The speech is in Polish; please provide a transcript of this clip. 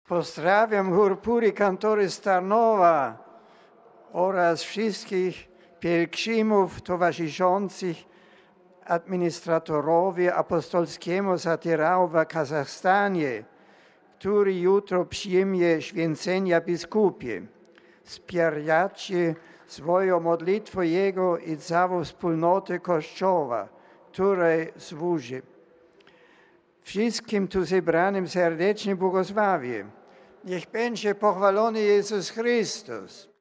Pozdrawiam Hurpuri Kantory z Tarnowa oraz wszystkich pielgrzymów towarzyszących administratorowi apostolskiemu zaterału w Kazachstanie, który jutro przyjmie święcenia biskupie. Wspieracie swoją modlitwą Jego i całą wspólnotę Kościoła, której służy. Wszystkim tu zebranym serdecznie błogosławię. Niech będzie pochwalony Jezus Chrystus.